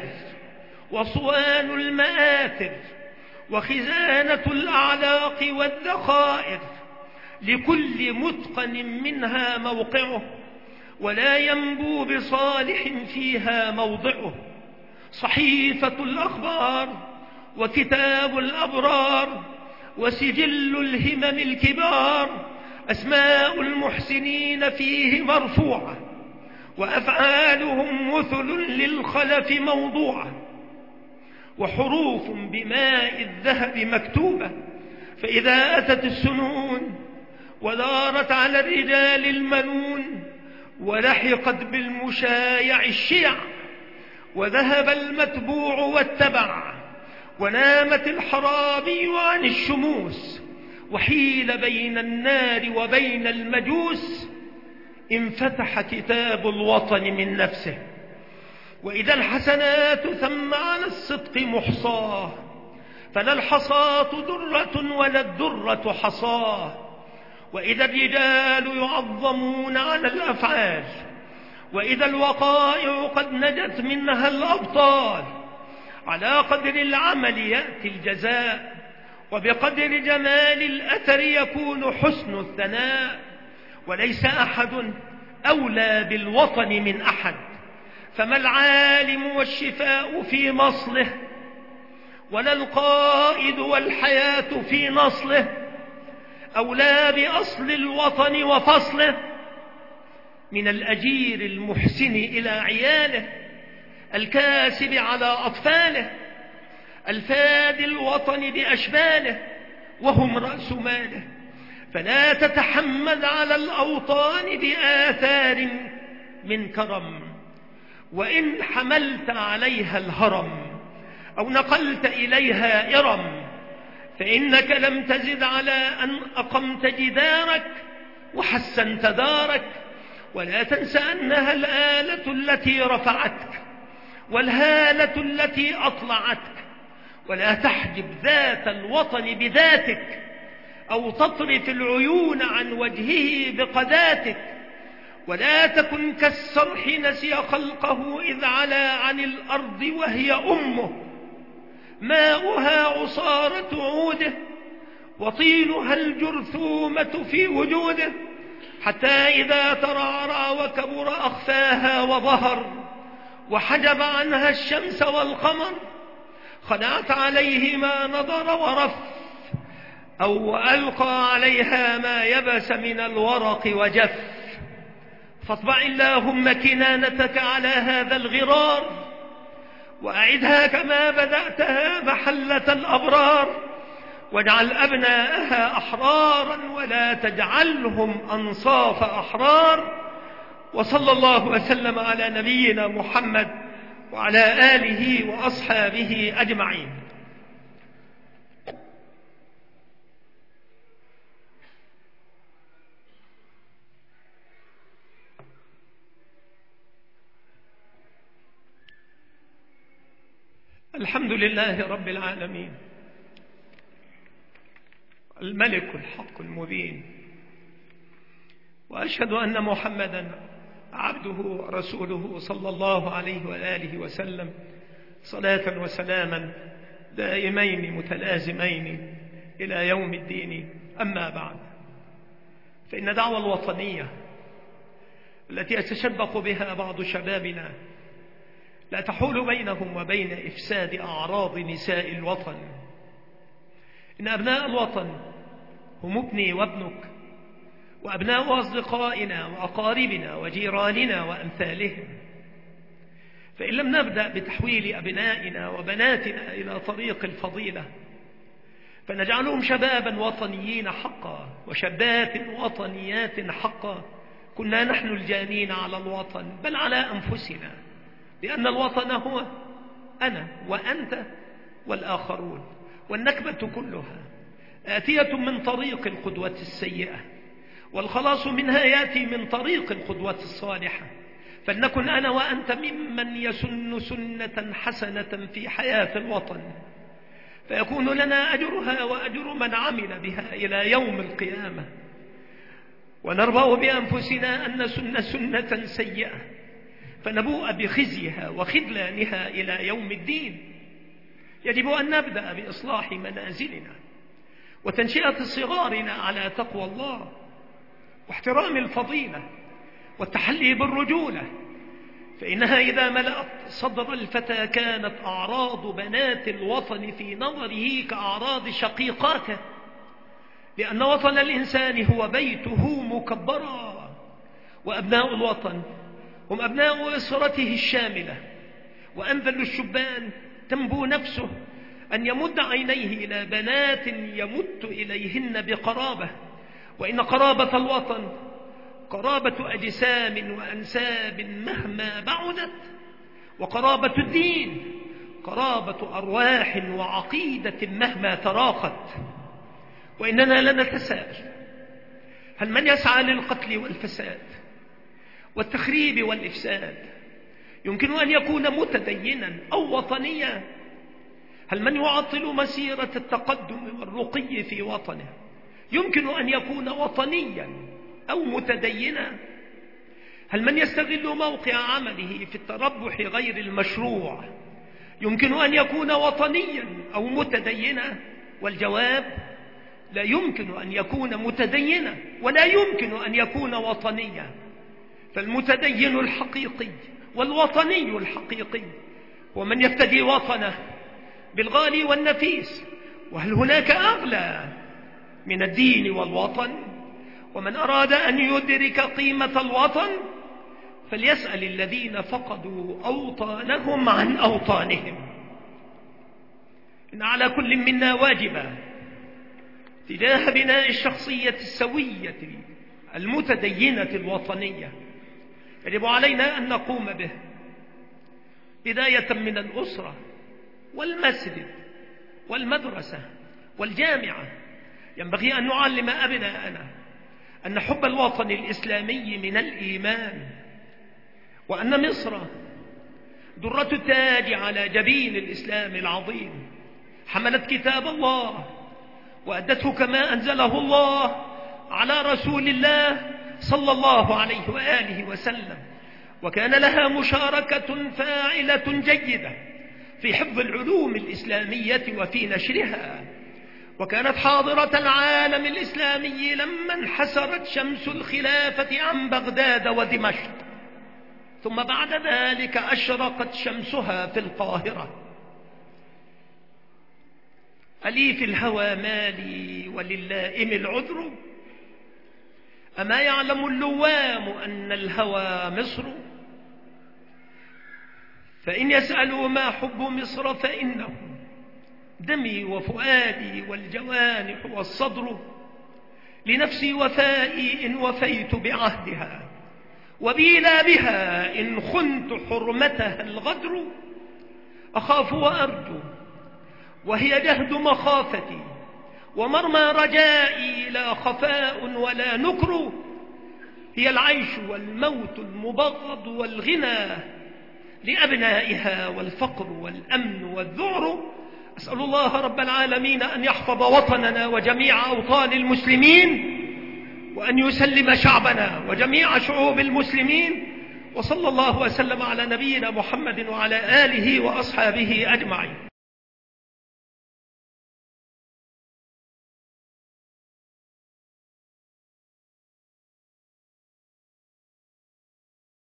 وصوان المآثر وخزانة الأعلاق والذخائر، لكل متقن منها موقعه ولا ينبو بصالح فيها موضعه، صحيفة الأخبار وكتاب الأبرار وسجل الهمم الكبار، أسماء المحسنين فيه مرفوعة وأفعالهم مثل للخلف موضوعة، وحروف بماء الذهب مكتوبة، فإذا أتت السنون ودارت على الرجال المنون ولحقت بالمشايع الشيع، وذهب المتبوع واتبع، ونامت الحرامي عن الشموس، وحيل بين النار وبين المجوس، انفتح كتاب الوطن من نفسه. وإذا الحسنات ثم على الصدق محصاه، فلا الحصاة درة ولا الدرة حصاه، وإذا الرجال يعظمون على الأفعال، وإذا الوقائع قد نجت منها الأبطال، على قدر العمل يأتي الجزاء، وبقدر جمال الأثر يكون حسن الثناء، وليس أحد أولى بالوطن من أحد، فما العالم والشفاء في مصله، ولا القائد والحياة في نصله، أولى بأصل الوطن وفصله من الأجير المحسن إلى عياله، الكاسب على أطفاله، الفاد الوطن بأشباله وهم رأس ماله. فلا تتحمل على الأوطان بآثار من كرم، وإن حملت عليها الهرم أو نقلت إليها إرم، فإنك لم تزد على أن أقمت جدارك وحسنت دارك. ولا تنس أنها الآلة التي رفعتك والهالة التي أطلعتك، ولا تحجب ذات الوطن بذاتك أو تطرف العيون عن وجهه بقذاتك. ولا تكن كالسرح نسي خلقه إذ علا عن الأرض وهي أمه، ماؤها عصارة عوده وطينها الجرثومة في وجوده، حتى إذا ترعرع وكبر أخفاها وظهر وحجب عنها الشمس والقمر، خنعت عليه ما نضر ورف، أو ألقى عليها ما يبس من الورق وجف. فاطبع اللهم كنانتك على هذا الغرار، وأعدها كما بدأتها محلة الأبرار، واجعل أبناءها أحرارا ولا تجعلهم أنصاف أحرار. وصلى الله وسلم على نبينا محمد وعلى آله وأصحابه أجمعين. الحمد لله رب العالمين، الملك الحق المبين، وأشهد أن محمدا عبده ورسوله صلى الله عليه وآله وسلم، صلاة وسلاما دائمين متلازمين إلى يوم الدين. أما بعد، فإن دعوى الوطنية التي يتشبق بها بعض شبابنا لا تحول بينهم وبين إفساد أعراض نساء الوطن. إن أبناء الوطن هم ابني وابنك، وأبناء أصدقائنا وأقاربنا وجيراننا وأمثالهم. فإن لم نبدأ بتحويل أبنائنا وبناتنا إلى طريق الفضيلة، فنجعلهم شبابا وطنيين حقا وشابات وطنيات حقا، كنا نحن الجانين على الوطن بل على أنفسنا، لأن الوطن هو أنا وأنت والآخرون. والنكبة كلها آتية من طريق القدوة السيئة، والخلاص منها يأتي من طريق القدوة الصالحة. فلنكن أنا وأنت ممن يسن سنة حسنة في حياة الوطن، فيكون لنا أجرها وأجر من عمل بها إلى يوم القيامة، ونربأ بأنفسنا أن سنة سيئة فنبوء بخزيها وخذلانها إلى يوم الدين. يجب أن نبدأ بإصلاح منازلنا وتنشئة صغارنا على تقوى الله واحترام الفضيلة والتحلي بالرجولة، فإنها إذا ملأت صدر الفتى كانت أعراض بنات الوطن في نظره كأعراض شقيقاته، لأن وطن الإنسان هو بيته مكبرا، وأبناء الوطن هم أبناء أسرته الشاملة. وأنذل الشبان تنبو نفسه أن يمد عينيه إلى بنات يمت إليهن بقرابة، وإن قرابة الوطن قرابة أجسام وأنساب مهما بعدت، وقرابة الدين قرابة أرواح وعقيدة مهما تراخت. وإننا لنتساءل، هل من يسعى للقتل والفساد والتخريب والإفساد يمكن أن يكون متدينا أو وطنيا؟ هل من يعطل مسيرة التقدم والرقي في وطنه يمكن أن يكون وطنيا أو متدينا؟ هل من يستغل موقع عمله في التربح غير المشروع يمكن أن يكون وطنيا أو متدينا؟ والجواب: لا يمكن أن يكون متدينا ولا يمكن أن يكون وطنيا. فالمتدين الحقيقي والوطني الحقيقي هو من يفتدي وطنه بالغالي والنفيس. وهل هناك أغلى من الدين والوطن؟ ومن أراد أن يدرك قيمة الوطن فليسأل الذين فقدوا أوطانهم عن أوطانهم. إن على كل منا واجبا تجاه بناء الشخصية السوية المتدينة الوطنية، يجب علينا أن نقوم به بداية من الأسرة والمسجد والمدرسة والجامعة. ينبغي أن نعلم أبناءنا أن حب الوطن الإسلامي من الإيمان، وأن مصر درة التاج على جبين الإسلام العظيم، حملت كتاب الله وأدته كما أنزله الله على رسول الله صلى الله عليه وآله وسلم، وكان لها مشاركة فاعلة جيدة في حفظ العلوم الإسلامية وفي نشرها، وكانت حاضرة العالم الإسلامي لما انحسرت شمس الخلافة عن بغداد ودمشق، ثم بعد ذلك أشرقت شمسها في القاهرة. ألي في الهوى مالي وللائم العذر، أما يعلم اللوام أن الهوى مصر؟ فإن يسألوا ما حب مصر فإنه دمي وفؤادي والجوانح والصدر، لنفسي وفائي إن وفيت بعهدها، وبي لا بها إن خنت حرمتها الغدر. أخاف وأرجو وهي جهد مخافتي، ومرمى رجائي لا خفاء ولا نكر. هي العيش والموت المبغض والغنى لأبنائها والفقر والأمن والذعر. أسأل الله رب العالمين أن يحفظ وطننا وجميع أوطان المسلمين، وأن يسلم شعبنا وجميع شعوب المسلمين. وصلى الله وسلم على نبينا محمد وعلى آله وأصحابه أجمعين.